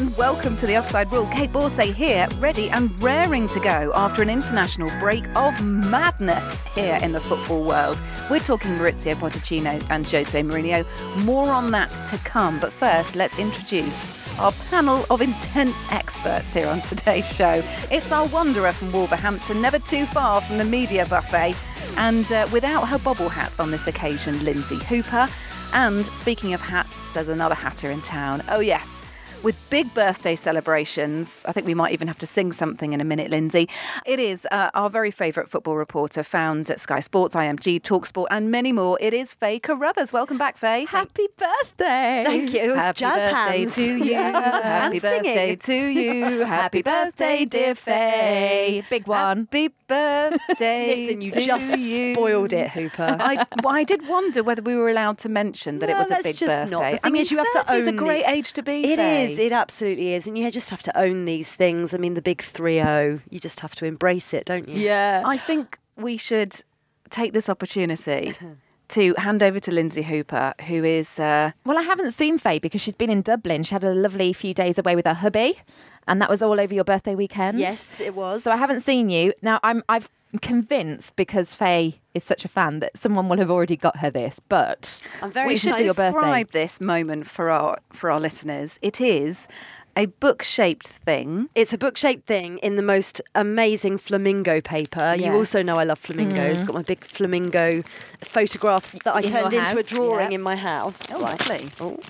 and welcome to the Offside Rule. Kate Borsay here, ready and raring to go after an international break of madness here in the football world. We're talking Maurizio Pochettino and Jose Mourinho. More on that to come, but first let's introduce our panel of intense experts here on today's show. It's our wanderer from Wolverhampton, never too far from the media buffet, and without her bobble hat on this occasion, Lindsay Hooper. And speaking of hats, there's another hatter in town. Oh yes, with big birthday celebrations. I think we might even have to sing something in a minute, Lindsay. It is our very favourite football reporter, found at Sky Sports, IMG, TalkSport and many more. It is Faye Carruthers. Welcome back, Faye. Happy birthday. Thank you. Happy Jazz birthday hands. to you. Happy birthday to you. Happy birthday, dear Faye. Big one. Happy birthday Listen, you to just you. spoiled it, Hooper. I did wonder whether we were allowed to mention that it was a let's big just birthday. not. The thing is, you have to 30 is a own great the- age to be, It Faye. is. It absolutely is. And you just have to own these things. I mean, the big 3-0. You just have to embrace it, don't you? Yeah. I think we should take this opportunity to hand over to Lindsay Hooper, who is... Well, I haven't seen Faye because she's been in Dublin. She had a lovely few days away with her hubby, and that was all over your birthday weekend. Yes, it was. So I haven't seen you. Now, I've convinced, because Faye is such a fan, that someone will have already got her this, but I'm very we should excited. your birthday. describe this moment for our listeners. It is a book-shaped thing. It's a book-shaped thing in the most amazing flamingo paper. Yes. You also know I love flamingos. Got my big flamingo photographs that I In turned your into a house, drawing yeah. in my house. Oh, lovely.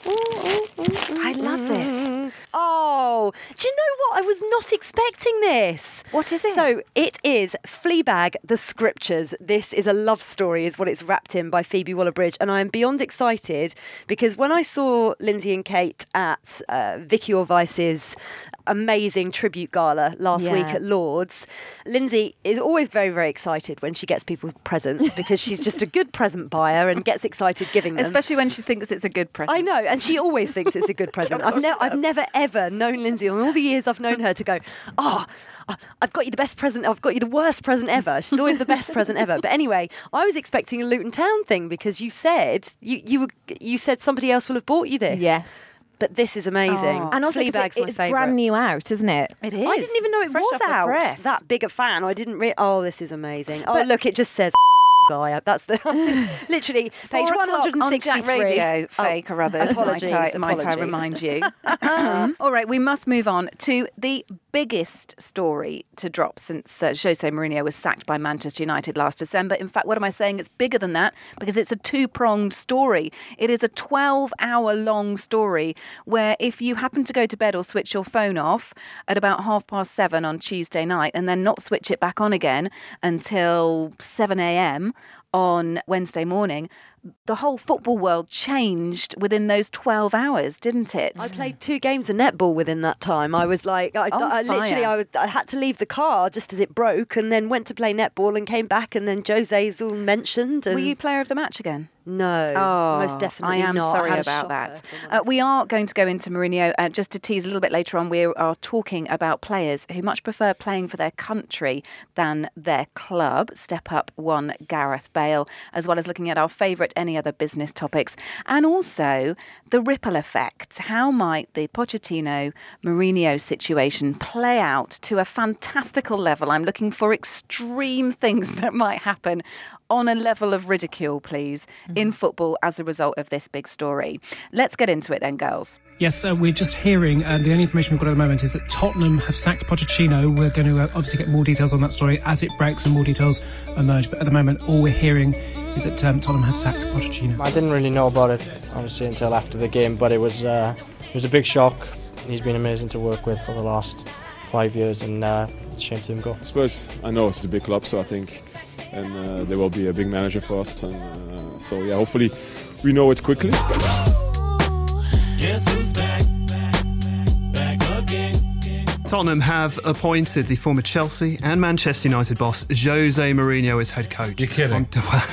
I I love this. Oh, do you know what? I was not expecting this. What is it? So it is Fleabag, The Scriptures. This is a love story, is what it's wrapped in, by Phoebe Waller-Bridge. And I am beyond excited because when I saw Lindsay and Kate at Vicky Orvice's amazing tribute gala last week at Lord's, Lindsay is always very, very excited when she gets people presents because she's just a good present buyer and gets excited giving them. Especially when she thinks it's a good present. I know, and she always thinks it's a good present. I've never ever known Lindsay, in all the years I've known her, to go, I've got you the best present, I've got you the worst present ever. She's always the best present ever. But anyway, I was expecting a Luton Town thing because you said you said somebody else will have bought you this. yes. But this is amazing. Oh. And also, 'cause Fleabag's my it's favourite. brand new out, isn't it? It is. I didn't even know it Fresh was off the out. press. That big a fan. I didn't. Oh, this is amazing. Oh, But- look, it just says guy. That's the literally page 4 o'clock 163 on Jack Radio. Faye Carruthers, apologies, might I apologies. remind you. All right, we must move on to the biggest story to drop since Jose Mourinho was sacked by Manchester United last December. In fact, what am I saying? It's bigger than that because it's a two-pronged story. It is a 12-hour-long story where if you happen to go to bed or switch your phone off at about 7:30 on Tuesday night and then not switch it back on again until 7 a.m. on Wednesday morning, the whole football world changed within those 12 hours, didn't it? I played 2 games of netball within that time. I was like, I had to leave the car just as it broke, and then went to play netball and came back, and then Jose's all mentioned. And Were you player of the match again? No, most definitely I am not. sorry I had a about shocker, that. if I'm honest. We are going to go into Mourinho just to tease a little bit later on. We are talking about players who much prefer playing for their country than their club. Step up one Gareth Bale, as well as looking at our favourite any other business topics, and also the ripple effect. How might the Pochettino-Mourinho situation play out to a fantastical level? I'm looking for extreme things that might happen on a level of ridicule, please, in football as a result of this big story. Let's get into it then, girls. Yes, we're just hearing, the only information we've got at the moment is that Tottenham have sacked Pochettino. We're going to obviously get more details on that story as it breaks and more details emerge. But at the moment, all we're hearing is that Tottenham have sacked Pochettino. I didn't really know about it, obviously, until after the game, but it was a big shock. He's been amazing to work with for the last 5 years, and it's a shame to see him go. Spurs, I know it's a big club, so I think and there will be a big manager for us, and so yeah, hopefully we know it quickly. Guess who's back again. Tottenham have appointed the former Chelsea and Manchester United boss Jose Mourinho as head coach. You're kidding.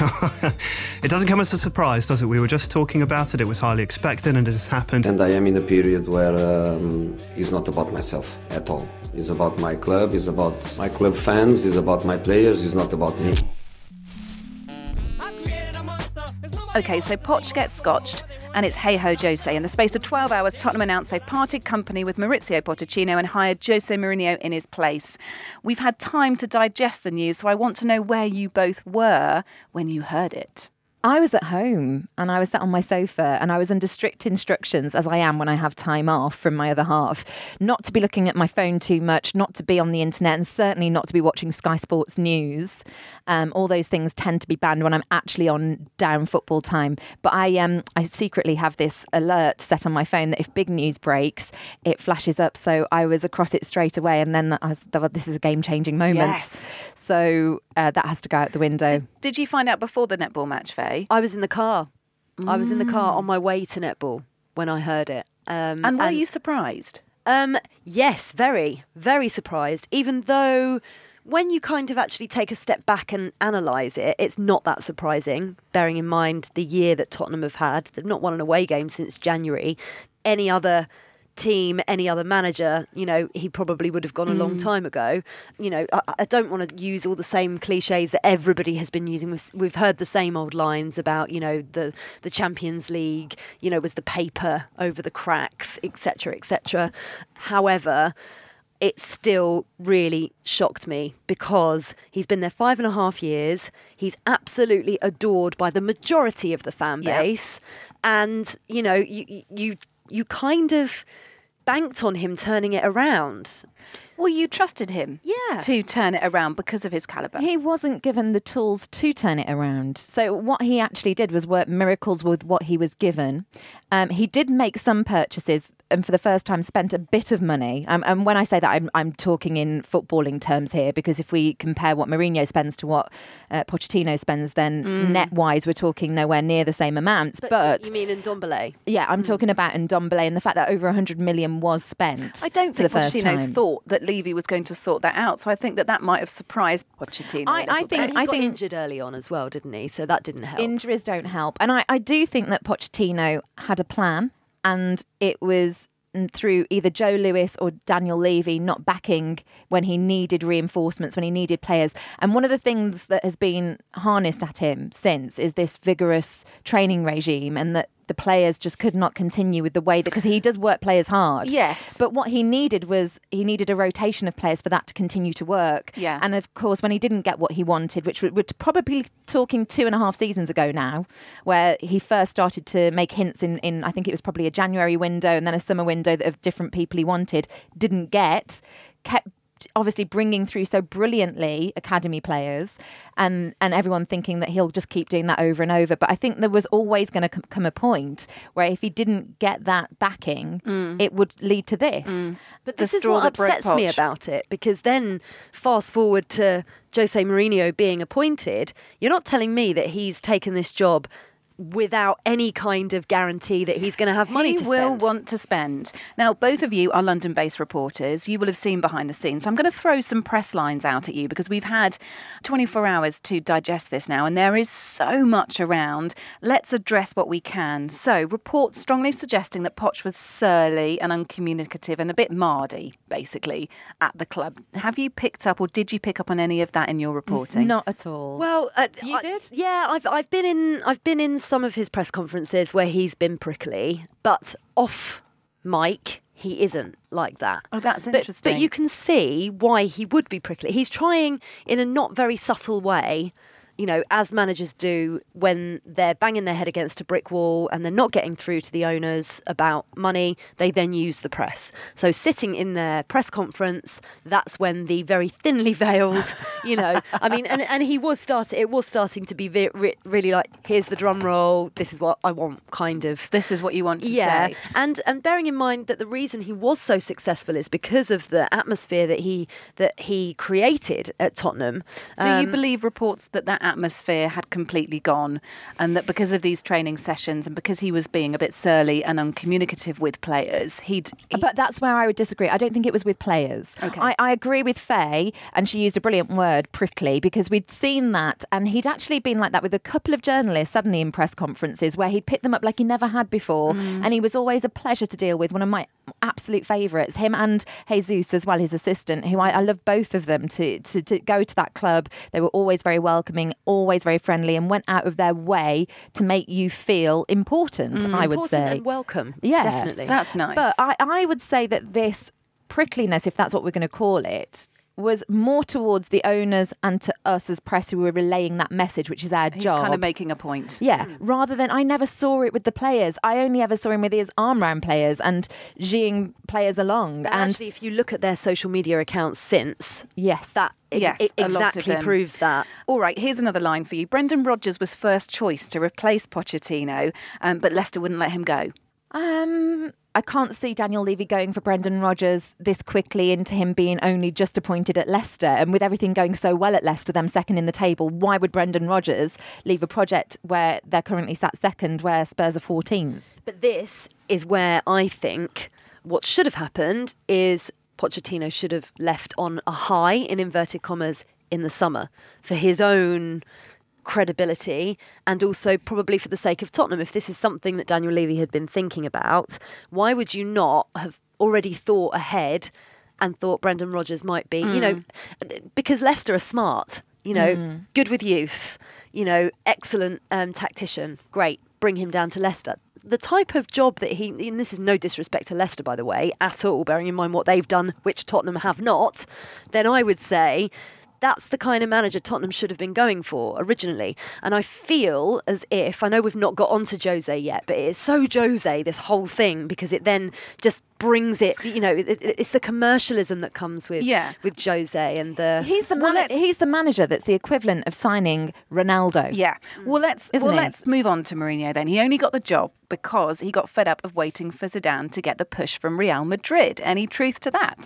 It doesn't come as a surprise, does it? We were just talking about it. It was highly expected and it has happened. And I am in a period where it's not about myself at all. It's about my club, it's about my club fans, it's about my players, it's not about me. OK, so Poch gets scotched and it's hey-ho Jose. In the space of 12 hours, Tottenham announced they've parted company with Maurizio Pochettino and hired Jose Mourinho in his place. We've had time to digest the news, so I want to know where you both were when you heard it. I was at home and I was sat on my sofa and I was under strict instructions, as I am when I have time off from my other half, not to be looking at my phone too much, not to be on the internet, and certainly not to be watching Sky Sports News. All those things tend to be banned when I'm actually on down football time. But I secretly have this alert set on my phone that if big news breaks, it flashes up. So I was across it straight away. And then I thought, this is a game-changing moment. Yes. So that has to go out the window. Did you find out before the netball match, Faye? I was in the car. I was in the car on my way to netball when I heard it. And were you surprised? Yes, very, very surprised. Even though when you kind of actually take a step back and analyse it, it's not that surprising, bearing in mind the year that Tottenham have had. They've not won an away game since January. Any other team, any other manager, he probably would have gone a long time ago. I don't want to use all the same cliches that everybody has been using. We've heard the same old lines about, the Champions League, was the paper over the cracks, etc., etc. However, it still really shocked me because he's been there 5.5 years. He's absolutely adored by the majority of the fan base. And, you kind of banked on him turning it around. Well, you trusted him to turn it around because of his calibre. He wasn't given the tools to turn it around. So what he actually did was work miracles with what he was given. He did make some purchases and for the first time spent a bit of money. And when I say that, I'm talking in footballing terms here, because if we compare what Mourinho spends to what Pochettino spends, then net-wise, we're talking nowhere near the same amounts. But you mean Ndombele? Yeah, I'm talking about Ndombele and the fact that over 100 million was spent. I don't for think the first Pochettino time. thought that Levy was going to sort that out. So I think that might have surprised Pochettino. I think he got injured early on as well, didn't he? So that didn't help. Injuries don't help. And I do think that Pochettino had a plan, and it was through either Joe Lewis or Daniel Levy not backing when he needed reinforcements, when he needed players. And one of the things that has been harnessed at him since is this vigorous training regime, and that the players just could not continue with the way that, because he does work players hard. Yes. But what he needed was a rotation of players for that to continue to work. Yeah. And of course, when he didn't get what he wanted, which we're probably talking 2.5 seasons ago now, where he first started to make hints in I think it was probably a January window and then a summer window of different people he wanted, didn't get, kept obviously bringing through so brilliantly academy players, and everyone thinking that he'll just keep doing that over and over. But I think there was always going to come a point where if he didn't get that backing, it would lead to this. But this is what upsets me about it, because then fast forward to Jose Mourinho being appointed, you're not telling me that he's taken this job without any kind of guarantee that he's going to have money to spend. He will want to spend. Now, both of you are London-based reporters. You will have seen behind the scenes. So I'm going to throw some press lines out at you, because we've had 24 hours to digest this now, and there is so much around. Let's address what we can. So, reports strongly suggesting that Poch was surly and uncommunicative and a bit mardy, basically, at the club. Have you picked up, or did you pick up on any of that in your reporting? Not at all. Well, you did? Yeah, I've been in some of his press conferences where he's been prickly, but off mic he isn't like that. Oh, that's interesting. But you can see why he would be prickly. He's trying in a not very subtle way, as managers do when they're banging their head against a brick wall and they're not getting through to the owners about money, they then use the press. So sitting in their press conference, that's when the very thinly veiled, and it was starting to be really like, here's the drum roll, this is what I want, kind of. This is what you want to say. And bearing in mind that the reason he was so successful is because of the atmosphere that he created at Tottenham. Do you believe reports that atmosphere had completely gone, and that because of these training sessions and because he was being a bit surly and uncommunicative with players, But that's where I would disagree. I don't think it was with players. Okay. I agree with Faye, and she used a brilliant word, prickly, because we'd seen that, and he'd actually been like that with a couple of journalists suddenly in press conferences where he'd picked them up like he never had before, and he was always a pleasure to deal with, one of my absolute favourites, him and Jesus as well, his assistant, who I love both of them to go to that club. They were always very welcoming, always very friendly, and went out of their way to make you feel important, I would say. Important and welcome. Yeah. Definitely. That's nice. But I would say that this prickliness, if that's what we're going to call it, was more towards the owners and to us as press who were relaying that message, which is our He's job. kind of making a point. Yeah, rather than, I never saw it with the players. I only ever saw him with his arm round players and geeing players along. And actually, if you look at their social media accounts since, yes, that Yes, it a lot of exactly them. proves that. All right, here's another line for you. Brendan Rodgers was first choice to replace Pochettino, but Leicester wouldn't let him go. I can't see Daniel Levy going for Brendan Rodgers this quickly into him being only just appointed at Leicester. And with everything going so well at Leicester, them second in the table, why would Brendan Rodgers leave a project where they're currently sat second, where Spurs are 14th? But this is where I think what should have happened is Pochettino should have left on a high, in inverted commas, in the summer for his own credibility and also probably for the sake of Tottenham. If this is something that Daniel Levy had been thinking about, why would you not have already thought ahead and thought Brendan Rodgers might be, you know, because Leicester are smart, you know, good with youth, you know, excellent tactician, great, bring him down to Leicester. The type of job that and this is no disrespect to Leicester, by the way, at all, bearing in mind what they've done, which Tottenham have not, then I would say that's the kind of manager Tottenham should have been going for originally. And I feel as if, I know we've not got onto Jose yet, but it's so Jose, this whole thing, because it then just brings it, you know, it's the commercialism that comes with Jose and the... He's the manager that's the equivalent of signing Ronaldo. Yeah. Well, let's move on to Mourinho then. He only got the job because he got fed up of waiting for Zidane to get the push from Real Madrid. Any truth to that?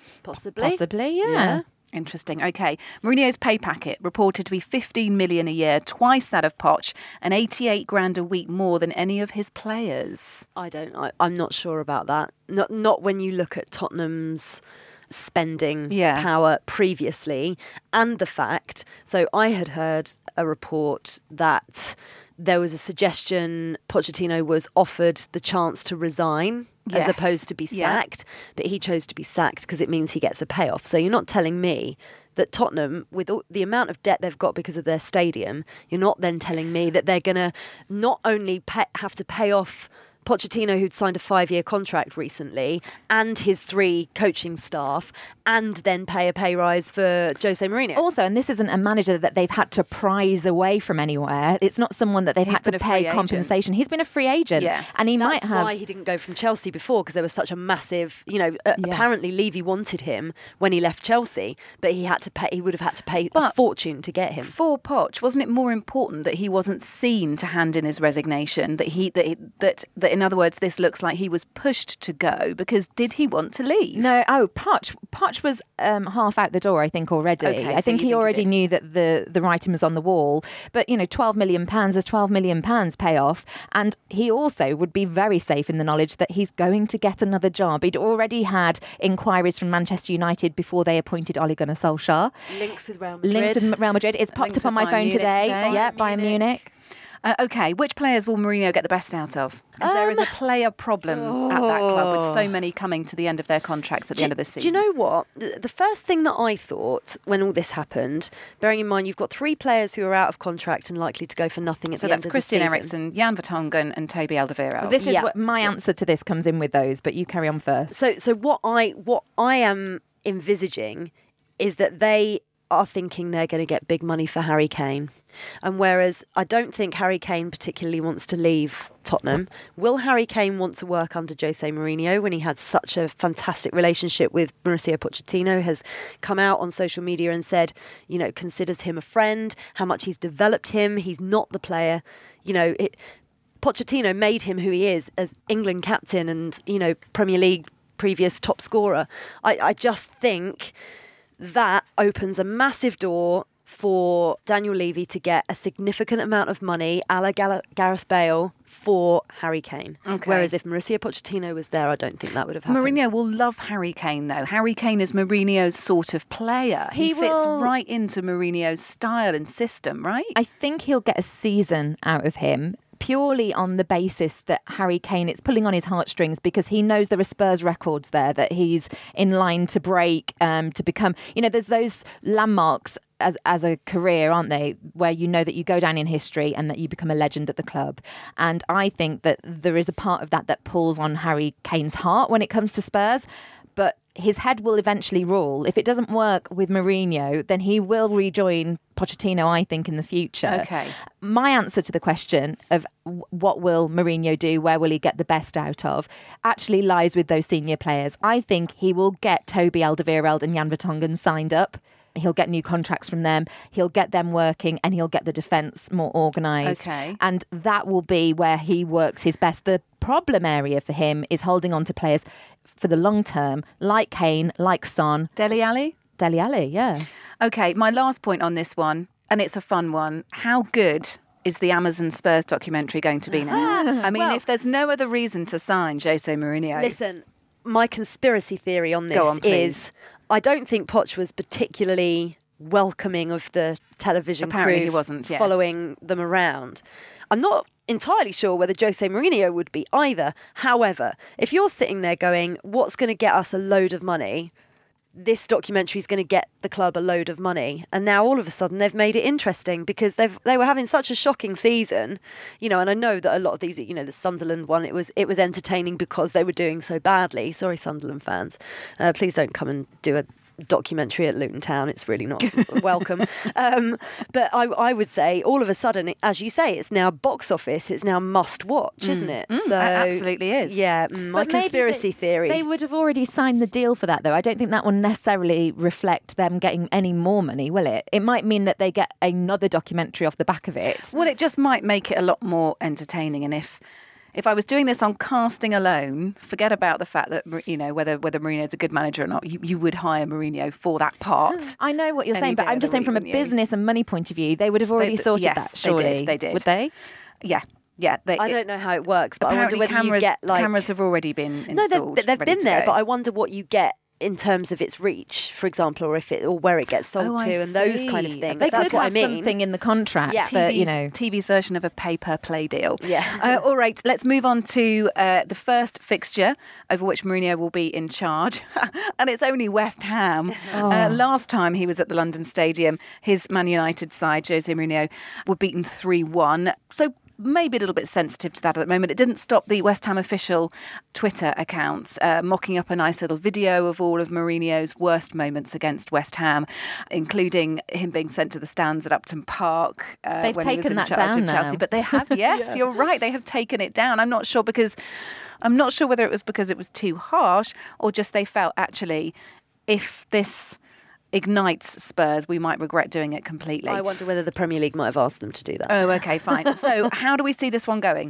Possibly, yeah. Interesting. Okay. Mourinho's pay packet reported to be 15 million a year, twice that of Poch, and 88 grand a week more than any of his players. I'm not sure about that. Not when you look at Tottenham's spending power previously and the fact. So I had heard a report that there was a suggestion Pochettino was offered the chance to resign as opposed to be sacked, but he chose to be sacked because it means he gets a payoff. So you're not telling me that Tottenham, with all the amount of debt they've got because of their stadium, you're not then telling me that they're going to not only have to pay off Pochettino, who'd signed a 5-year contract recently, and his 3 coaching staff, and then pay a pay rise for Jose Mourinho. Also, and this isn't a manager that they've had to prize away from anywhere. It's not someone that they've had to pay compensation. He's been a free agent. Yeah. And That's why he didn't go from Chelsea before, because there was such a massive, you know, apparently Levy wanted him when he left Chelsea, but he would have had to pay a fortune to get him. For Poch, wasn't it more important that he wasn't seen to hand in his resignation, that in other words, this looks like he was pushed to go, because did he want to leave? No, Poch was half out the door, I think, already. Okay, I think he already knew that the writing was on the wall. But, you know, £12 million is £12 million payoff. And he also would be very safe in the knowledge that he's going to get another job. He'd already had inquiries from Manchester United before they appointed Ole Gunnar Solskjaer. Links with Real Madrid. It's popped up on my phone today. Yeah, Bayern Munich. Okay, which players will Mourinho get the best out of? Because there is a player problem at that club, with so many coming to the end of their contracts at the end of this season. Do you know what? The first thing that I thought when all this happened, bearing in mind you've got 3 players who are out of contract and likely to go for nothing at the end of the season. So that's Christian Eriksen, Jan Vertonghen and Toby Alderweireld. Well, this is what my answer to this comes in with those, but you carry on first. So what I am envisaging is that they are thinking they're going to get big money for Harry Kane. And whereas I don't think Harry Kane particularly wants to leave Tottenham, will Harry Kane want to work under Jose Mourinho when he had such a fantastic relationship with Mauricio Pochettino, has come out on social media and said, you know, considers him a friend, how much he's developed him. He's not the player, you know, Pochettino made him who he is as England captain and, you know, Premier League previous top scorer. I just think that opens a massive door for Daniel Levy to get a significant amount of money, a la Gareth Bale, for Harry Kane. Okay. Whereas if Mauricio Pochettino was there, I don't think that would have happened. Mourinho will love Harry Kane, though. Harry Kane is Mourinho's sort of player. He fits right into Mourinho's style and system, right? I think he'll get a season out of him, purely on the basis that Harry Kane, it's pulling on his heartstrings because he knows there are Spurs records there that he's in line to break, to become, there's those landmarks as a career, aren't they, where you know that you go down in history and that you become a legend at the club. And I think that there is a part of that pulls on Harry Kane's heart when it comes to Spurs. But his head will eventually rule. If it doesn't work with Mourinho, then he will rejoin Pochettino, I think, in the future. Okay. My answer to the question of what will Mourinho do, where will he get the best out of, actually lies with those senior players. I think he will get Toby Alderweireld and Jan Vertonghen signed up. He'll get new contracts from them. He'll get them working and he'll get the defence more organised. Okay. And that will be where he works his best. The problem area for him is holding on to players for the long term, like Kane, like Son. Dele Alli? Dele Alli, yeah. Okay, my last point on this one, and it's a fun one. How good is the Amazon Spurs documentary going to be now? I mean, if there's no other reason to sign Jose Mourinho. Listen, my conspiracy theory on this is I don't think Poch was particularly welcoming of the television Apparently crew he wasn't, yes. following them around. I'm not entirely sure whether Jose Mourinho would be either. However, if you're sitting there going, what's going to get us a load of money? This documentary is going to get the club a load of money. And now all of a sudden they've made it interesting because they were having such a shocking season, and I know that a lot of these, the Sunderland one, it was entertaining because they were doing so badly. Sorry, Sunderland fans. Please don't come and do a documentary at Luton Town. It's really not welcome. But I would say all of a sudden, as you say, it's now box office. It's now must watch, isn't it? So it absolutely is. Yeah, my conspiracy theory. They would have already signed the deal for that, though. I don't think that will necessarily reflect them getting any more money, will it? It might mean that they get another documentary off the back of it. Well, it just might make it a lot more entertaining. And if I was doing this on casting alone, forget about the fact that, whether Mourinho's a good manager or not, you would hire Mourinho for that part. I know what you're saying, but I'm just saying from a business and money point of view, they would have already sorted that, surely. They did. Would they? Yeah. I don't know how it works, but I wonder whether cameras, you get cameras have already been installed. No, they've been there, but I wonder what you get in terms of its reach, for example, or where it gets sold to, and those kind of things. They That's could what have I mean. something in the contract, but TV's version of a pay-per-play deal. Yeah. All right, let's move on to the first fixture over which Mourinho will be in charge, and it's only West Ham. Last time he was at the London Stadium, his Man United side, Jose Mourinho, were beaten 3-1. So maybe a little bit sensitive to that at the moment. It didn't stop the West Ham official Twitter accounts mocking up a nice little video of all of Mourinho's worst moments against West Ham, including him being sent to the stands at Upton Park They've when he was taken in that charge down of Chelsea. now. But they have, yes, you're right, they have taken it down. I'm not sure whether it was because it was too harsh or just they felt actually if this ignites Spurs, we might regret doing it completely. I wonder whether the Premier League might have asked them to do that. Oh, okay, fine. So how do we see this one going?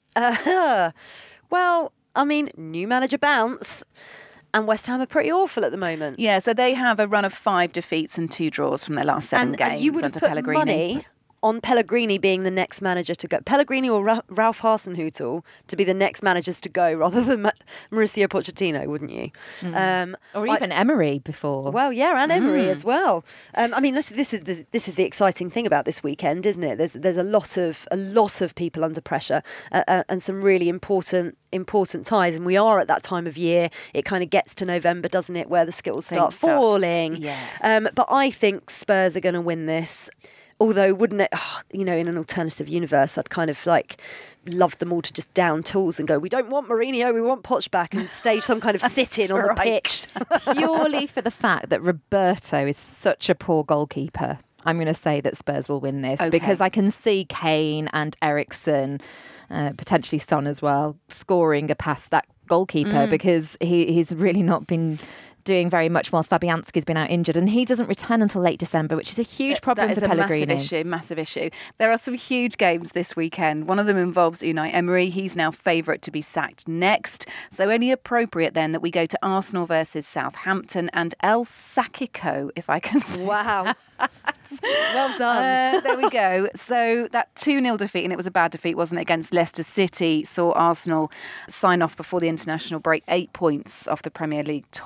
Well, I mean, new manager bounce, and West Ham are pretty awful at the moment. Yeah, so they have a run of 5 defeats and 2 draws from their last 7 games and you would under put Pellegrini. Money on Pellegrini being the next manager to go. Pellegrini or Ralph Hasenhüttl to be the next managers to go rather than Mauricio Pochettino, wouldn't you? Or even Emery before. Well, yeah, and Emery as well. I mean, this is the exciting thing about this weekend, isn't it? There's a lot of people under pressure and some really important ties, and we are at that time of year. It kind of gets to November, doesn't it, where the skittles start falling. Yes. But I think Spurs are going to win this. Although, wouldn't it, in an alternative universe, I'd kind of love them all to just down tools and go, we don't want Mourinho, we want Poch back, and stage some kind of sit-in on the pitch. Purely for the fact that Roberto is such a poor goalkeeper, I'm going to say that Spurs will win this because I can see Kane and Eriksen, potentially Son as well, scoring past that goalkeeper because he's really not been doing very much whilst Fabianski's been out injured, and he doesn't return until late December, which is a huge problem for Pellegrini. That is a massive issue. There are some huge games this weekend. One of them involves Unai Emery. He's now favourite to be sacked next. So only appropriate then that we go to Arsenal versus Southampton and El Sacico, if I can say. Wow. Well done. There we go. So that 2-0 defeat, and it was a bad defeat, wasn't it, against Leicester City, saw Arsenal sign off before the international break 8 points off the Premier League top 4.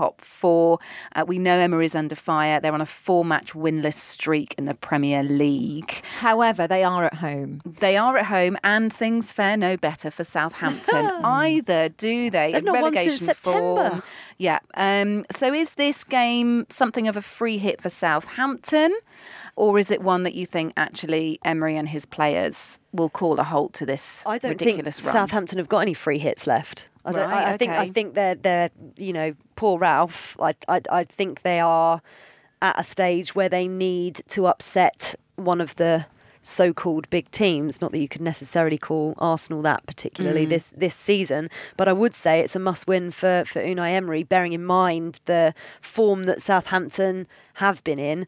4. We know Emery's under fire. They're on a 4-match winless streak in the Premier League. However, they are at home. They are at home, and things fare no better for Southampton either, do they? They've not won since September. Form. Yeah. So is this game something of a free hit for Southampton? Or is it one that you think actually Emery and his players will call a halt to this I don't ridiculous think run? Southampton have got any free hits left. I think they're poor Ralph. I think they are at a stage where they need to upset one of the so-called big teams. Not that you could necessarily call Arsenal that particularly this season, but I would say it's a must-win for Unai Emery, bearing in mind the form that Southampton have been in.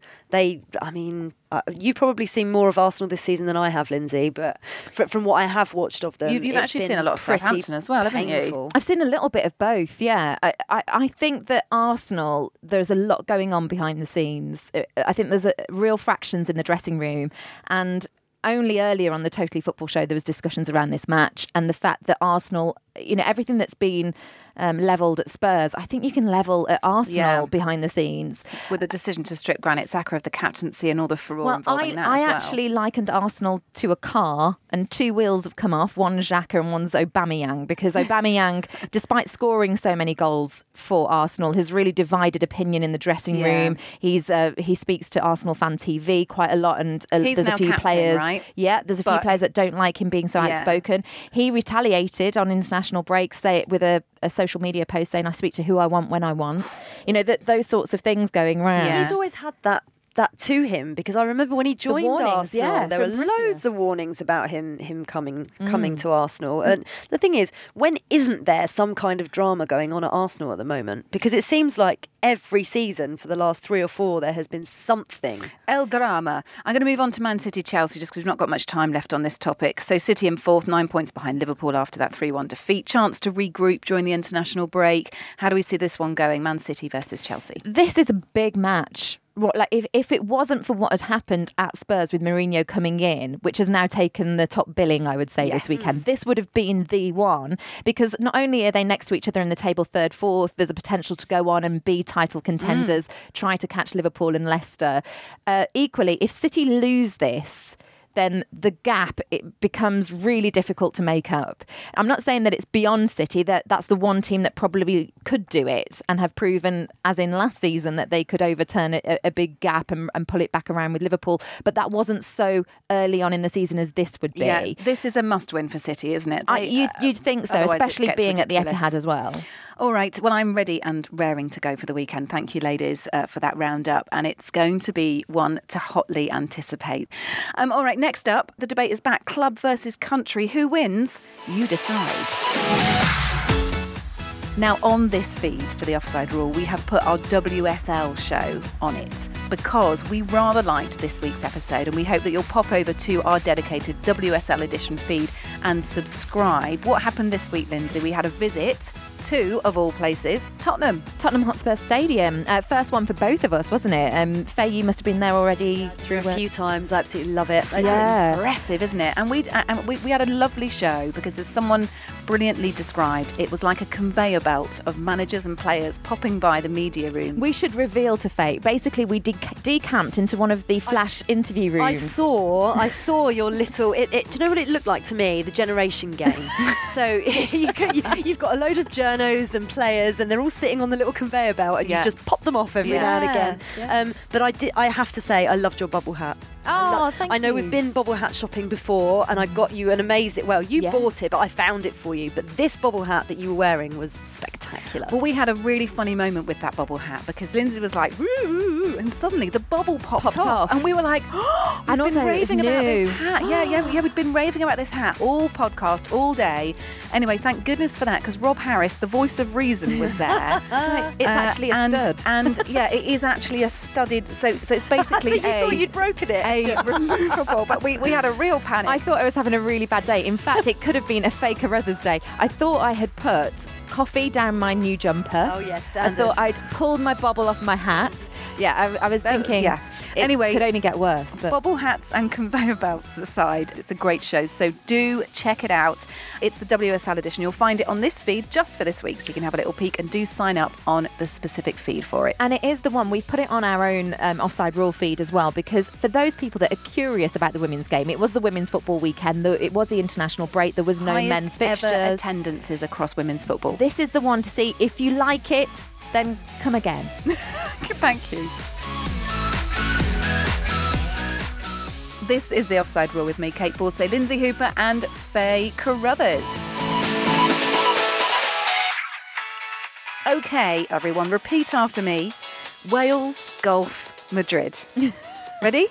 You've probably seen more of Arsenal this season than I have, Lindsay, but from what I have watched of them, you've actually seen a lot of Southampton as well, haven't you? I've seen a little bit of both, yeah. I think that Arsenal, there's a lot going on behind the scenes. I think there's real fractions in the dressing room, and only earlier on the Totally Football show there was discussions around this match and the fact that Arsenal, everything that's been levelled at Spurs, I think you can level at Arsenal behind the scenes. With the decision to strip Granit Xhaka of the captaincy and all the furore involving that as well. I actually likened Arsenal to a car, and 2 wheels have come off, one's Xhaka and one's Aubameyang, because Aubameyang, despite scoring so many goals for Arsenal, has really divided opinion in the dressing room. He speaks to Arsenal Fan TV quite a lot, and there's a few players, right? Yeah, there's a few players that don't like him being so outspoken. He retaliated on international break, with a social media post saying, I speak to who I want when I want. Those sorts of things going round. Yeah. He's always had that to him, because I remember when he joined Arsenal, there were loads of warnings about him coming to Arsenal. And the thing is, when isn't there some kind of drama going on at Arsenal at the moment? Because it seems like every season for the last 3 or 4 there has been something. El drama. I'm going to move on to Man City Chelsea just because we've not got much time left on this topic. So City in 4th, 9 points behind Liverpool after that 3-1 defeat. Chance to regroup during the international break. How do we see this one going? Man City versus Chelsea. This is a big match. If it wasn't for what had happened at Spurs with Mourinho coming in, which has now taken the top billing, I would say, this weekend, this would have been the one, because not only are they next to each other in the table 3rd, 4th, there's a potential to go on and be title contenders, try to catch Liverpool and Leicester. Equally, if City lose this, then the gap, it becomes really difficult to make up. I'm not saying that it's beyond City, that's the one team that probably could do it and have proven, as in last season, that they could overturn a big gap and pull it back around with Liverpool. But that wasn't so early on in the season as this would be. Yeah, this is a must-win for City, isn't it? You'd think so, especially being ridiculous. At the Etihad as well. All right, well, I'm ready and raring to go for the weekend. Thank you, ladies, for that roundup. And it's going to be one to hotly anticipate. All right, next up, the debate is back. Club versus country. Who wins? You decide. Now, on this feed for the Offside Rule, we have put our WSL show on it because we rather liked this week's episode, and we hope that you'll pop over to our dedicated WSL edition feed and subscribe. What happened this week, Lindsay? We had a visit to, of all places, Tottenham Hotspur Stadium. First one for both of us, wasn't it? Faye, you must have been there already through a few times. I absolutely love it. Yeah. Impressive, isn't it? And we had a lovely show because, as someone brilliantly described, it was like a conveyor belt of managers and players popping by the media room. We should reveal to Faye. Basically, we decamped into one of the flash interview rooms. I saw your little. Do you know what it looked like to me? The generation game. So you've got a load of journos and players, and they're all sitting on the little conveyor belt, and you just pop them off every now and again. Yeah. But I have to say, I loved your bubble hat. Thank you. I know we've been bobble hat shopping before, and I got you an amazing. Well, you bought it, but I found it for you. But this bobble hat that you were wearing was spectacular. Well, we had a really funny moment with that bobble hat because Lindsay was like, "Woo!" and suddenly the bubble popped off, and we were like, "Oh, we've been raving about this hat." Yeah, we've been raving about this hat all podcast, all day. Anyway, thank goodness for that, because Rob Harris, the voice of reason, was there. It's actually a stud. And it is actually a studded. So it's basically you thought you'd broken it. A removable, but we had a real panic. I thought I was having a really bad day. In fact, it could have been a fake Carruthers day. I thought I had put coffee down my new jumper. Oh, yes, standard. I thought I'd pulled my bobble off my hat. Yeah, I was thinking... Anyway, could only get worse. But bobble hats and conveyor belts aside, it's a great show, so do check it out. It's the WSL edition. You'll find it on this feed just for this week, so you can have a little peek, and do sign up on the specific feed for it. And it is the one, we put it on our own Offside Rule feed as well, because for those people that are curious about the women's game, it was the women's football weekend, it was the international break, there was no men's fixtures. Ever attendances across women's football. This is the one to see. If you like it, then come again. Thank you. This is the Offside Rule with me, Kait Borsay, Lindsay Hooper and Faye Carruthers. OK, everyone, repeat after me. Wales, Golf, Madrid. Ready?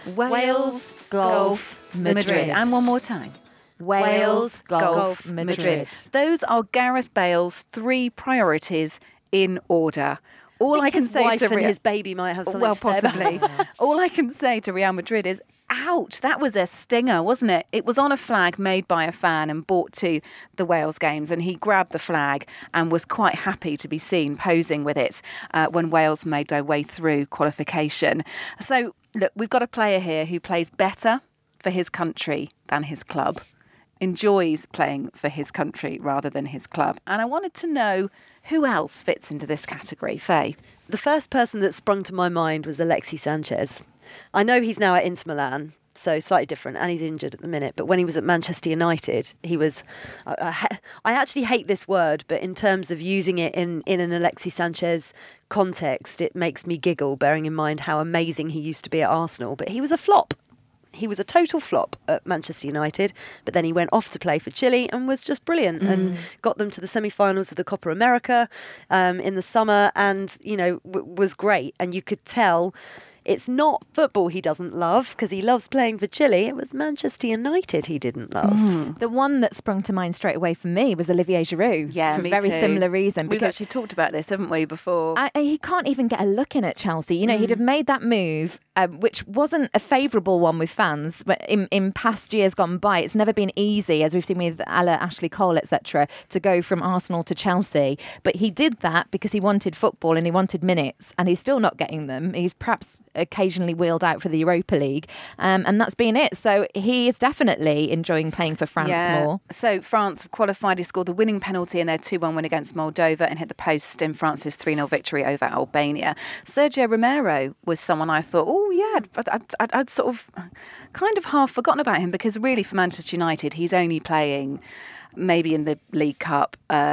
Wales, Golf, Madrid. And one more time. Wales, Golf, Madrid. Those are Gareth Bale's 3 priorities in order. All I can his say wife to and his baby might have something to say about possibly. All I can say to Real Madrid is, ouch, that was a stinger, wasn't it? It was on a flag made by a fan and brought to the Wales games, and he grabbed the flag and was quite happy to be seen posing with it when Wales made their way through qualification. So, look, we've got a player here who plays better for his country than his club, enjoys playing for his country rather than his club. And I wanted to know who else fits into this category, Faye. The first person that sprung to my mind was Alexis Sanchez. I know he's now at Inter Milan, so slightly different, and he's injured at the minute. But when he was at Manchester United, he was... I actually hate this word, but in terms of using it in an Alexis Sanchez context, it makes me giggle, bearing in mind how amazing he used to be at Arsenal. But he was a flop. He was a total flop at Manchester United, but then he went off to play for Chile and was just brilliant and got them to the semi-finals of the Copa America in the summer, and, was great. And you could tell it's not football he doesn't love, because he loves playing for Chile. It was Manchester United he didn't love. The one that sprung to mind straight away for me was Olivier Giroud. Yeah, for me a very too. similar reason. We've actually talked about this, haven't we, before? He can't even get a look in at Chelsea. He'd have made that move, which wasn't a favourable one with fans. But in past years gone by, it's never been easy, as we've seen with Ashley Cole, etc., to go from Arsenal to Chelsea. But he did that because he wanted football and he wanted minutes, and he's still not getting them. He's perhaps occasionally wheeled out for the Europa League, and that's been it. So he is definitely enjoying playing for France more. So France have qualified. He scored the winning penalty in their 2-1 win against Moldova and hit the post in France's 3-0 victory over Albania. Sergio Romero was someone I thought, I'd sort of kind of half forgotten about him, because really for Manchester United he's only playing maybe in the League Cup,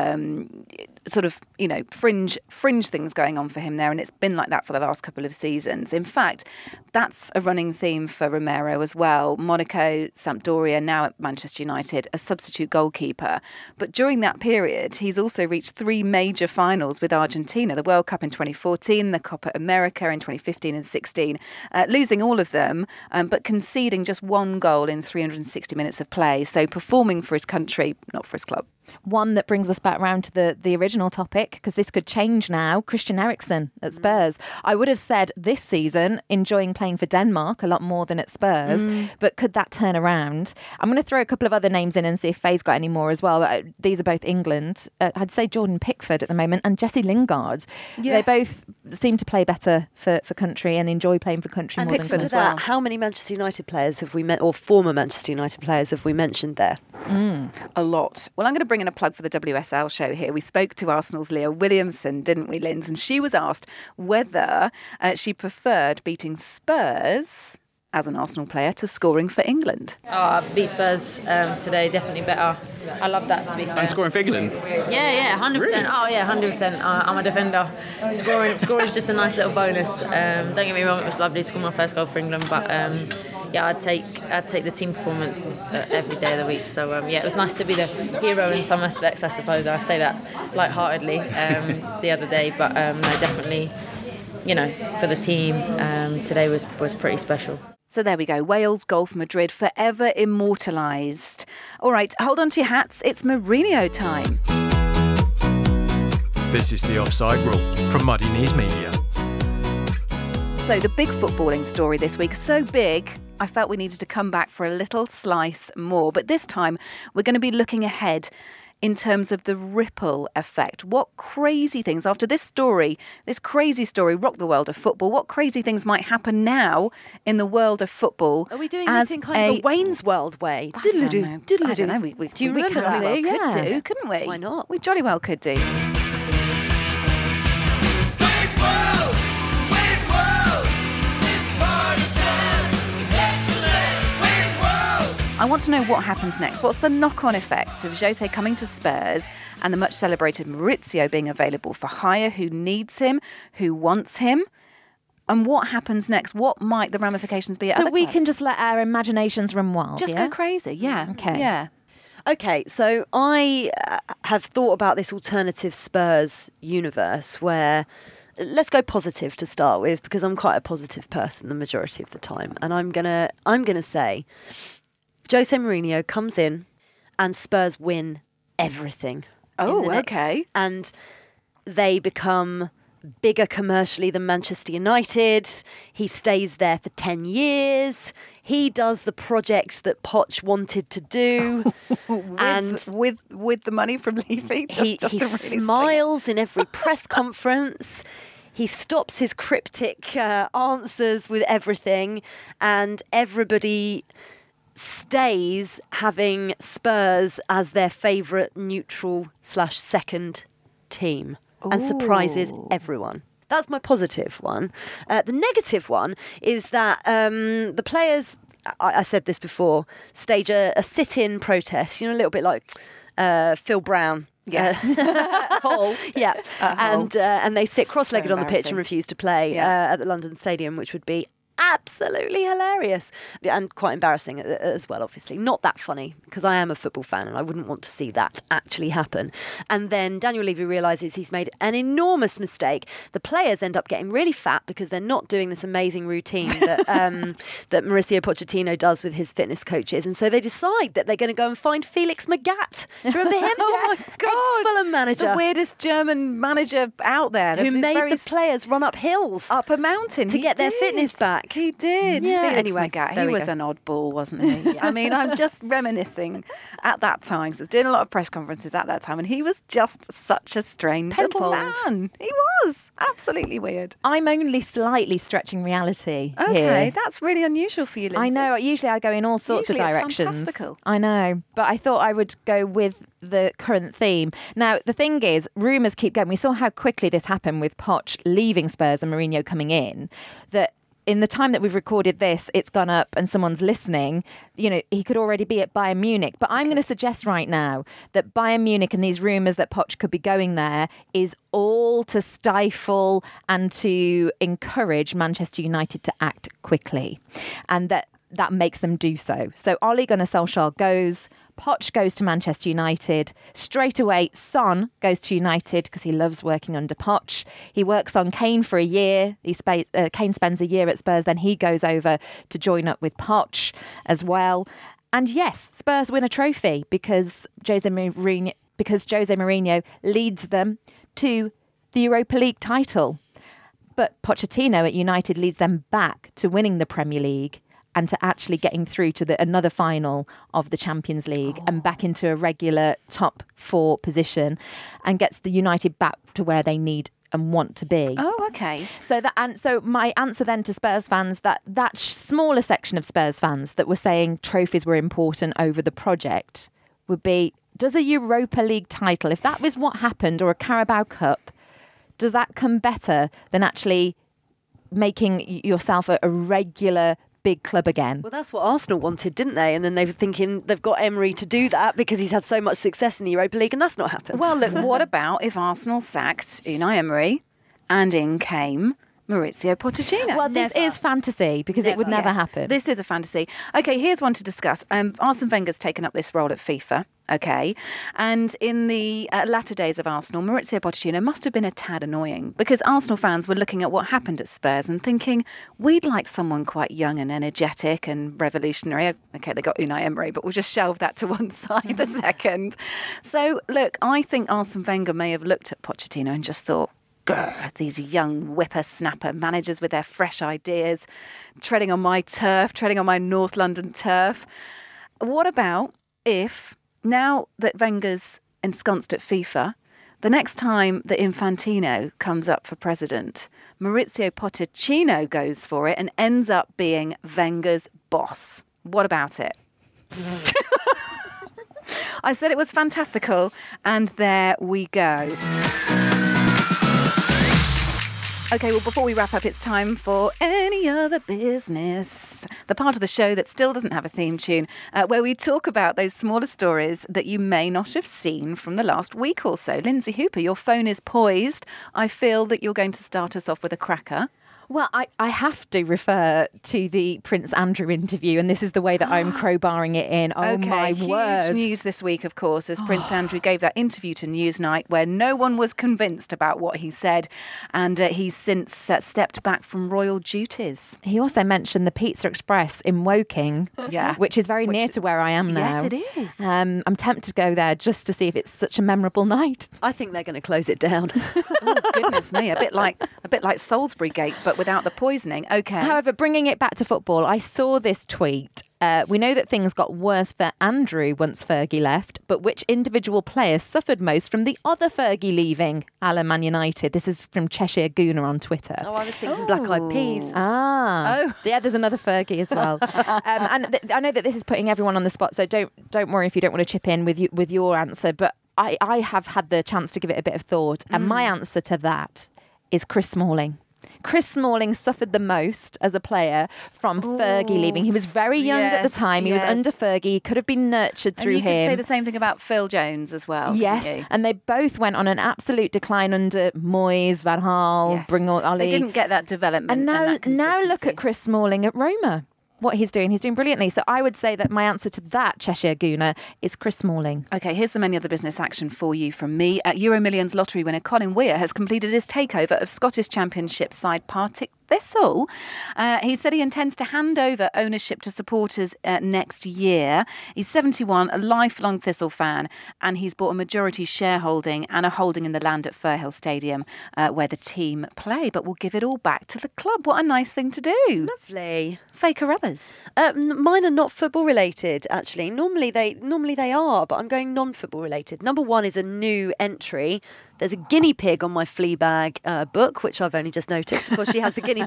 sort of, fringe things going on for him there, and it's been like that for the last couple of seasons. In fact, that's a running theme for Romero as well. Monaco, Sampdoria, now at Manchester United, a substitute goalkeeper. But during that period, he's also reached 3 major finals with Argentina, the World Cup in 2014, the Copa America in 2015 and 16, losing all of them, but conceding just 1 goal in 360 minutes of play. So performing for his country, not for his club. One that brings us back round to the original topic, because this could change now. Christian Eriksen at Spurs. I would have said this season enjoying playing for Denmark a lot more than at Spurs, but could that turn around? I'm going to throw a couple of other names in and see if Faye's got any more as well. These are both England. I'd say Jordan Pickford at the moment and Jesse Lingard. Yes. They both seem to play better for country and enjoy playing for country And more Pickford than as club. well. How many Manchester United players have we met, or former Manchester United players have we mentioned there? A lot. Well, I'm going to bring in a plug for the WSL show here. We spoke to Arsenal's Leah Williamson, didn't we, Linz? And she was asked whether she preferred beating Spurs as an Arsenal player to scoring for England. I beat Spurs today, definitely better. I love that, to be fair. And scoring for England? Yeah, 100%. Really? Oh, yeah, 100%. I'm a defender. Scoring is just a nice little bonus. Don't get me wrong, it was lovely to score my first goal for England, but I'd take the team performance every day of the week. So, it was nice to be the hero in some aspects, I suppose. I say that lightheartedly the other day, but no, definitely, for the team, today was pretty special. So there we go. Wales, Golf, Madrid, forever immortalised. All right, hold on to your hats. It's Mourinho time. This is the Offside Rule from Muddy Knees Media. So the big footballing story this week, so big, I felt we needed to come back for a little slice more. But this time, we're going to be looking ahead in terms of the ripple effect? What crazy things, after this crazy story rocked the world of football, what crazy things might happen now in the world of football? Are we doing this in kind of a Wayne's World way? I don't know. Do you remember that? Could do, couldn't we? Why not? We jolly well could do. I want to know what happens next. What's the knock-on effect of Jose coming to Spurs and the much celebrated Maurizio being available for hire? Who needs him? Who wants him? And what happens next? What might the ramifications be at other So we clubs? can just let our imaginations run wild, Just yeah? go crazy, yeah. Okay. Yeah. Okay, so I have thought about this alternative Spurs universe where, let's go positive to start with, because I'm quite a positive person the majority of the time, and I'm gonna say Jose Mourinho comes in and Spurs win everything. Oh, okay. And they become bigger commercially than Manchester United. He stays there for 10 years. He does the project that Poch wanted to do. with the money from Levy. He smiles in every press conference. He stops his cryptic answers with everything. And everybody stays having Spurs as their favourite neutral/second team. And surprises everyone. That's my positive one. The negative one is that the players, I said this before, stage a sit-in protest, a little bit like Phil Brown. Yes. Hull. Yeah. And they sit cross-legged on the pitch and refuse to play at the London Stadium, which would be absolutely hilarious and quite embarrassing as well, obviously. Not that funny, because I am a football fan and I wouldn't want to see that actually happen. And then Daniel Levy realises he's made an enormous mistake. The players end up getting really fat because they're not doing this amazing routine that that Mauricio Pochettino does with his fitness coaches. And so they decide that they're going to go and find Felix Magath. Do you remember him? Oh my God. Ex-Fulham manager. The weirdest German manager out there. Who made the players run up hills. Up a mountain. To get their fitness back. He did. Yeah, Felix anyway, Magath. there He we was go. an oddball, wasn't he? I mean, I'm just reminiscing at that time. So I was doing a lot of press conferences at that time, and he was just such a strange little Penfold. man. He was. Absolutely weird. I'm only slightly stretching reality Okay, here. that's really unusual for you, Lindsay. I know. Usually I go in all sorts Usually of it's directions. fantastical. I know. But I thought I would go with the current theme. Now, the thing is, rumours keep going. We saw how quickly this happened with Poch leaving Spurs and Mourinho coming in, that in the time that we've recorded this, it's gone up and someone's listening, he could already be at Bayern Munich. But I'm going to suggest right now that Bayern Munich and these rumours that Poch could be going there is all to stifle and to encourage Manchester United to act quickly. And that makes them do so. So Ole Gunnar Solskjaer goes, Poch goes to Manchester United. Straight away, Son goes to United because he loves working under Poch. He works on Kane for a year. Kane spends a year at Spurs, then he goes over to join up with Poch as well. And yes, Spurs win a trophy because Jose Mourinho leads them to the Europa League title. But Pochettino at United leads them back to winning the Premier League and to actually getting through to another final of the Champions League and back into a regular top 4 position, and gets the United back to where they need and want to be. Oh, okay. So my answer then to Spurs fans, that smaller section of Spurs fans that were saying trophies were important over the project, would be, does a Europa League title, if that was what happened, or a Carabao Cup, does that come better than actually making yourself a regular big club again? Well, that's what Arsenal wanted, didn't they? And then they were thinking they've got Emery to do that because he's had so much success in the Europa League, and that's not happened. Well, look, what about if Arsenal sacked Unai Emery and in came Maurizio Pochettino? Well, this is fantasy because it would never happen. This is a fantasy. Okay, here's one to discuss. Arsene Wenger's taken up this role at FIFA. Okay. And in the latter days of Arsenal, Maurizio Pochettino must have been a tad annoying because Arsenal fans were looking at what happened at Spurs and thinking, we'd like someone quite young and energetic and revolutionary. Okay, they got Unai Emery, but we'll just shelve that to one side a second. So, look, I think Arsene Wenger may have looked at Pochettino and just thought, grr, these young whippersnapper managers with their fresh ideas, treading on my turf, treading on my North London turf. What about if, now that Wenger's ensconced at FIFA. The next time that Infantino comes up for president, Maurizio Pochettino goes for it and ends up being Wenger's boss. What about it? I said it was fantastical, and there we go. Okay, well, before we wrap up, it's time for Any Other Business, the part of the show that still doesn't have a theme tune, where we talk about those smaller stories that you may not have seen from the last week or so. Lindsay Hooper, your phone is poised. I feel that you're going to start us off with a cracker. Well, I have to refer to the Prince Andrew interview, and this is the way that I'm crowbarring it in. Oh, okay, my word. Huge news this week, of course, as Prince Andrew gave that interview to Newsnight where no one was convinced about what he said, and he's since stepped back from royal duties. He also mentioned the Pizza Express in Woking, which is very near to where I am now. Yes, it is. I'm tempted to go there just to see if it's such a memorable night. I think they're going to close it down. Oh, goodness me, a bit like Salisbury Gate, but without the poisoning. Okay. However, bringing it back to football, I saw this tweet. We know that things got worse for Andrew once Fergie left, but which individual player suffered most from the other Fergie leaving, a la Man United? This is from Cheshire Gooner on Twitter. Oh, I was thinking Black Eyed Peas. Yeah, there's another Fergie as well. I know that this is putting everyone on the spot, so don't worry if you don't want to chip in with your answer, but I have had the chance to give it a bit of thought, and my answer to that is Chris Smalling. Chris Smalling suffered the most as a player from Fergie leaving. He was very young at the time. He was under Fergie. He could have been nurtured through him. And you could say the same thing about Phil Jones as well. Yes, and they both went on an absolute decline under Moyes, Van Gaal, Bringle, Ollie. They didn't get that development. And that now look at Chris Smalling at Roma. What he's doing brilliantly. So I would say that my answer to that, Cheshire Gooner, is Chris Smalling. Okay, here's some Any Other Business action for you from me. Euro Millions lottery winner Colin Weir has completed his takeover of Scottish Championship side Partick Thistle. He said he intends to hand over ownership to supporters next year. He's 71, a lifelong Thistle fan, and he's bought a majority shareholding and a holding in the land at Firhill Stadium where the team play, but will give it all back to the club. What a nice thing to do. Lovely. Faye Carruthers. Mine are not football related, actually. Normally they are, but I'm going non-football related. Number one is a new entry. There's a guinea pig on my Fleabag book, which I've only just noticed. Of course, she has the guinea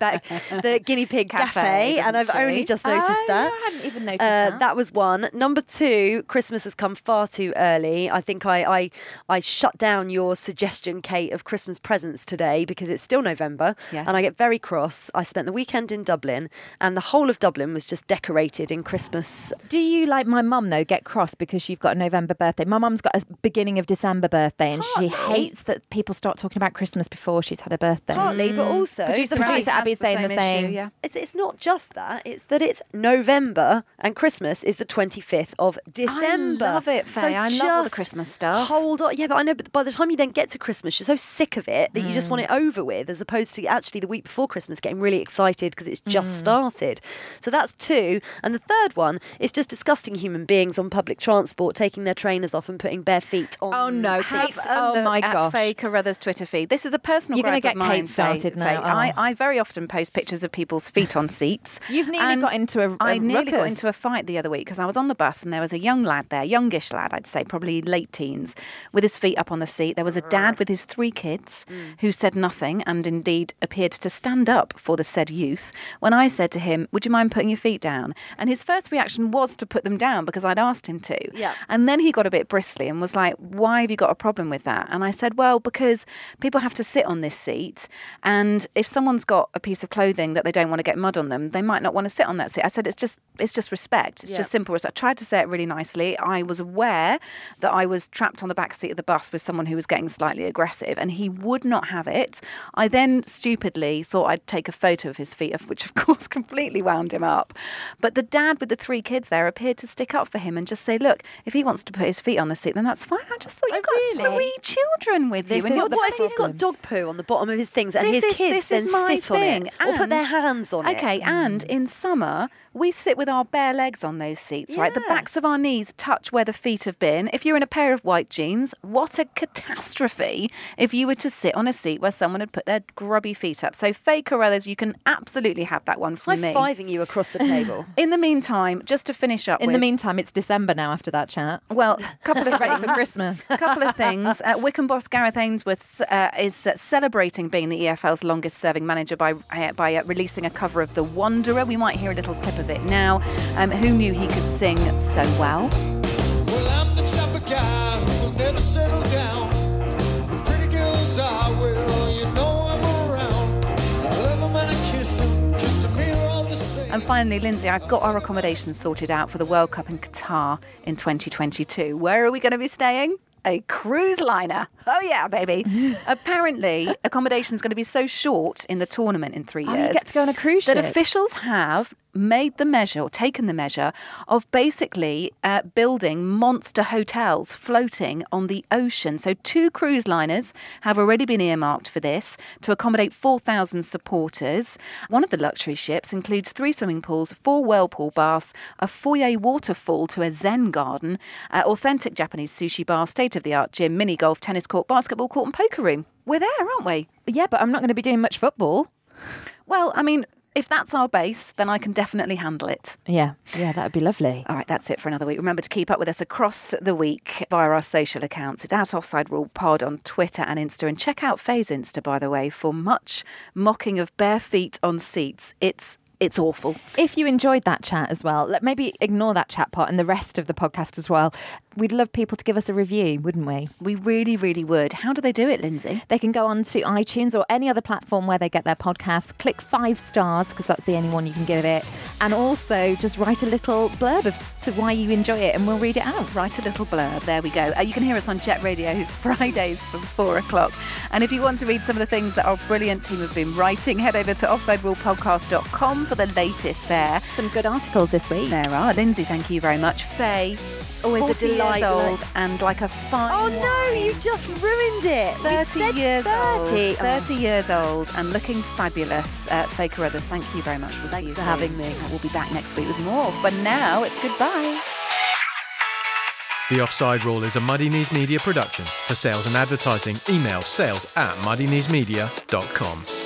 pig cafe, and I've only just noticed that. I hadn't even noticed that. That was one. Number two, Christmas has come far too early. I think I shut down your suggestion, Kate, of Christmas presents today because it's still November, and I get very cross. I spent the weekend in Dublin, and the whole of Dublin was just decorated in Christmas. Do you, like my mum, though, get cross because you've got a November birthday? My mum's got a beginning of December birthday, and she hates that people start talking about Christmas before she's had a birthday. Partly, but also producer Abby's saying the same. Issue, yeah. It's not just that. It's that it's November and Christmas is the 25th of December. I love it, Faye. I love all the Christmas stuff. Hold on. Yeah, but I know, but by the time you then get to Christmas, you're so sick of it that you just want it over with, as opposed to actually the week before Christmas getting really excited because it's just started. So that's two. And the third one is just disgusting human beings on public transport taking their trainers off and putting bare feet on. Oh no, Kate. Oh my gosh. Faye Carruthers' Twitter feed. This is a personal gripe of mine. You're going to get Kate started now. I very often post pictures of people's feet on seats. You've nearly got into a I nearly got ruckus. into a fight the other week because I was on the bus and there was a young lad there, youngish lad, I'd say, probably late teens, with his feet up on the seat. There was a dad with his 3 kids who said nothing and indeed appeared to stand up for the said youth when I said to him, would you mind putting your feet down? And his first reaction was to put them down because I'd asked him to. Yeah. And then he got a bit bristly and was like, why have you got a problem with that? And I said, well, because people have to sit on this seat, and if someone's got a piece of clothing that they don't want to get mud on them, they might not want to sit on that seat. I said, it's just respect. It's just simple. So I tried to say it really nicely. I was aware that I was trapped on the back seat of the bus with someone who was getting slightly aggressive, and he would not have it. I then stupidly thought I'd take a photo of his feet, which of course completely wound him up. But the dad with the 3 kids there appeared to stick up for him and just say, look, if he wants to put his feet on the seat, then that's fine. I just thought you've got 3 children with you. And what if he's got dog poo on the bottom of his things and his kids then sit on it or put their hands on it? Okay, and in summer, we sit with our bare legs on those seats, right? The backs of our knees touch where the feet have been. If you're in a pair of white jeans, what a catastrophe if you were to sit on a seat where someone had put their grubby feet up. So Faye Carruthers, you can absolutely have that one from me. High-fiving you across the table. In the meantime, just to finish up In the meantime, it's December now after that chat. Well, couple of ready for Christmas. Couple of things. Wycombe boss Gareth Ainsworth is celebrating being the EFL's longest-serving manager by releasing a cover of The Wanderer. We might hear a little clip of it now. Who knew he could sing so well? Well, I'm the type of guy who will never settle down. The pretty girls I will, you know I'm around. I love them and I kiss them, 'cause to me they're all the same. And finally, Lindsay, I've got our accommodation sorted out for the World Cup in Qatar in 2022. Where are we going to be staying? A cruise liner. Oh, yeah, baby. Apparently, accommodation is going to be so short in the tournament in 3 years. You get to go on a cruise ship. That officials have made the measure, or taken the measure, of basically building monster hotels floating on the ocean. So 2 cruise liners have already been earmarked for this to accommodate 4,000 supporters. One of the luxury ships includes 3 swimming pools, 4 whirlpool baths, a foyer waterfall to a Zen garden, authentic Japanese sushi bar, state-of-the-art gym, mini golf, tennis court, basketball court and poker room. We're there, aren't we? Yeah, but I'm not going to be doing much football. Well, I mean, if that's our base, then I can definitely handle it. Yeah, that would be lovely. All right, that's it for another week. Remember to keep up with us across the week via our social accounts. It's at Offside Rule Pod on Twitter and Insta. And check out Faye's Insta, by the way, for much mocking of bare feet on seats. It's awful. If you enjoyed that chat as well, maybe ignore that chat part and the rest of the podcast as well. We'd love people to give us a review, wouldn't we? We really, really would. How do they do it, Lindsay? They can go on to iTunes or any other platform where they get their podcasts. Click 5 stars, because that's the only one you can give it. And also just write a little blurb as to why you enjoy it and we'll read it out. Write a little blurb. There we go. You can hear us on Jet Radio Fridays from 4 o'clock. And if you want to read some of the things that our brilliant team have been writing, head over to offsiderulepodcast.com for the latest there. Some good articles this week. There are. Lindsay, thank you very much. Faye, always a 40 delight. years old and like a fine Oh no, you just ruined it. 30 years 30. old. 30 years old and looking fabulous. Faye Carruthers, thank you very much. We'll see you Thanks for soon. having me. We'll be back next week with more. But now it's goodbye. The Offside Rule is a Muddy Knees Media production. For sales and advertising, email sales@muddykneesmedia.com.